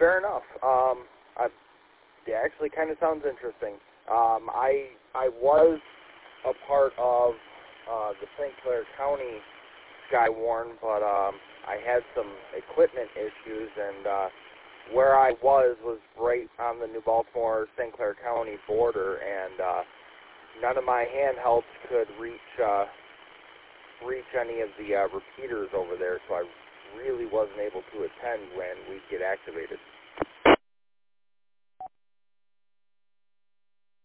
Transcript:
fair enough. It actually kind of sounds interesting. I was a part of the St. Clair County Skywarn, but I had some equipment issues, and where I was right on the New Baltimore-St. Clair County border, and none of my handhelds could reach any of the repeaters over there, so I really wasn't able to attend when we get activated.